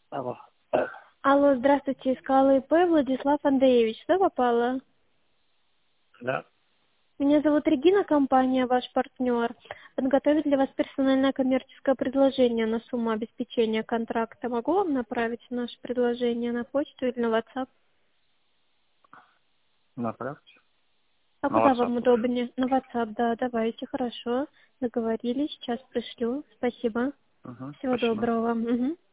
Алло. Алло, здравствуйте, искала ИП Владислав Андреевич. Что попало? Да. Меня зовут Регина, компания «Ваш партнер». Подготовить для вас персональное коммерческое предложение на сумму обеспечения контракта. Могу вам направить наше предложение на почту или на WhatsApp? Направьте. А На куда WhatsApp вам лучше. удобнее? На WhatsApp, да, давайте, хорошо. Договорились, сейчас пришлю. Спасибо. Угу. Всего Спасибо. доброго. Мгм.